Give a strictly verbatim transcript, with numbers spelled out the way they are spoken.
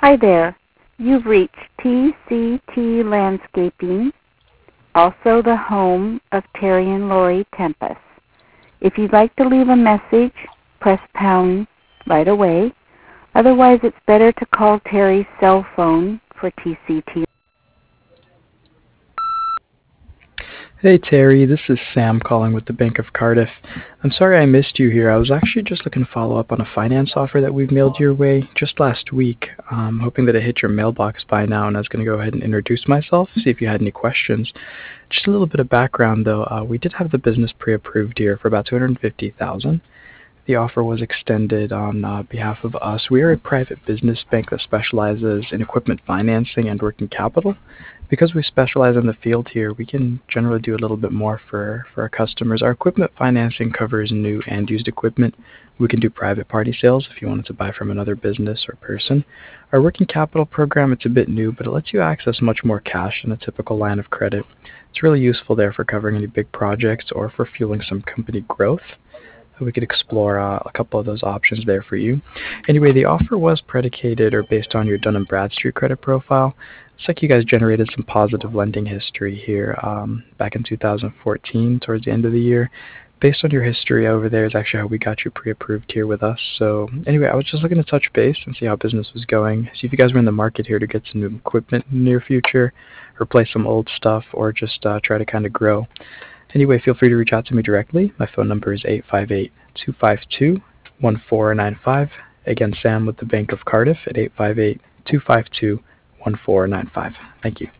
Hi there. You've reached T C T Landscaping, also the home of Terry and Lori Tempest. If you'd like to leave a message, press pound right away. Otherwise, it's better to call Terry's cell phone for T C T. Hey Terry, this is Sam calling with the Bank of Cardiff. I'm sorry I missed you here. I was actually just looking to follow up on a finance offer that we've mailed your way just last week. I'm hoping that it hit your mailbox by now, and I was going to go ahead and introduce myself, see if you had any questions. Just a little bit of background though, uh, we did have the business pre-approved here for about two hundred fifty thousand dollars. The offer was extended on uh, behalf of us. We are a private business bank that specializes in equipment financing and working capital. Because we specialize in the field here, we can generally do a little bit more for, for our customers. Our equipment financing covers new and used equipment. We can do private party sales if you wanted to buy from another business or person. Our working capital program, it's a bit new, but it lets you access much more cash than a typical line of credit. It's really useful there for covering any big projects or for fueling some company growth. We could explore uh, a couple of those options there for you. Anyway, the offer was predicated or based on your Dun and Bradstreet credit profile. It's like you guys generated some positive lending history here um, back in two thousand fourteen, towards the end of the year. Based on your history over there is actually how we got you pre-approved here with us. So anyway, I was just looking to touch base and see how business was going. See if you guys were in the market here to get some new equipment in the near future, replace some old stuff, or just uh, try to kind of grow. Anyway, feel free to reach out to me directly. My phone number is eight five eight, two five two, one four nine five. Again, Sam with the Bank of Cardiff at eight five eight, two five two, one four nine five. Thank you.